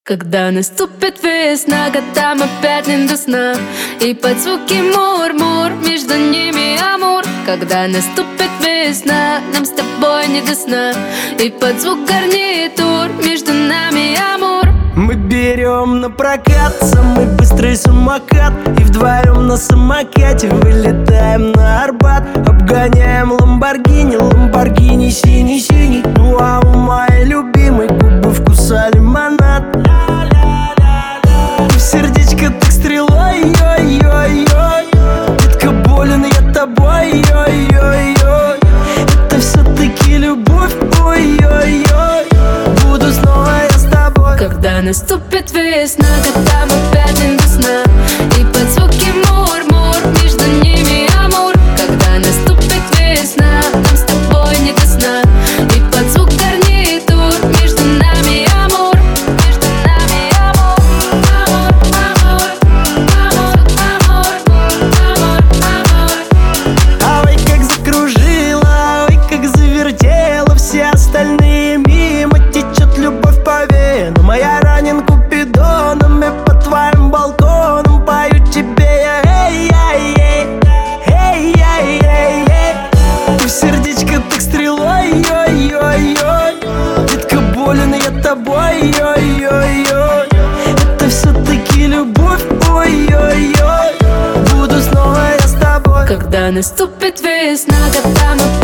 Когда наступит весна, годам опять не до сна, и под звуки мур-мур, между ними амур. Когда наступит весна, нам с тобой не до сна, и под звук гарнитур, между нами амур. Мы берем на прокат самый быстрый самокат, и вдвоем на самокате вылетаем на Арбат. Обгоняем Ламборгини, Ламборгини синий-синий. Ну а у моей любимой губы вкуса лимонад. Ты в сердечко так стрелой, ой-ой-ой. Детка, болен я тобой, ой-ой-ой. Это все-таки любовь, ой-ой-ой. Буду снова я с тобой. Когда наступит весна, годам опять не до сна, и под звуки мур-мур, между ними амур. Когда наступит весна, нам с тобой не до сна, и под звук гарнитур, между нами амур. Между нами амур. Амур, амур, амур, амур, амур. А ой, как закружила, ой, как завертела. Все остальные мимо, течет любовь по венам. А я ранен купидоном, и по твоим балконам пою тебе я, эй-эй-эй, эй-эй-эй-эй. Ты в сердечко так стрелой, ой-ой-ой. Детка, болен я тобой, ой-ой-ой. Это все-таки любовь, ой-ой-ой. Буду снова я с тобой. Когда наступит весна, годам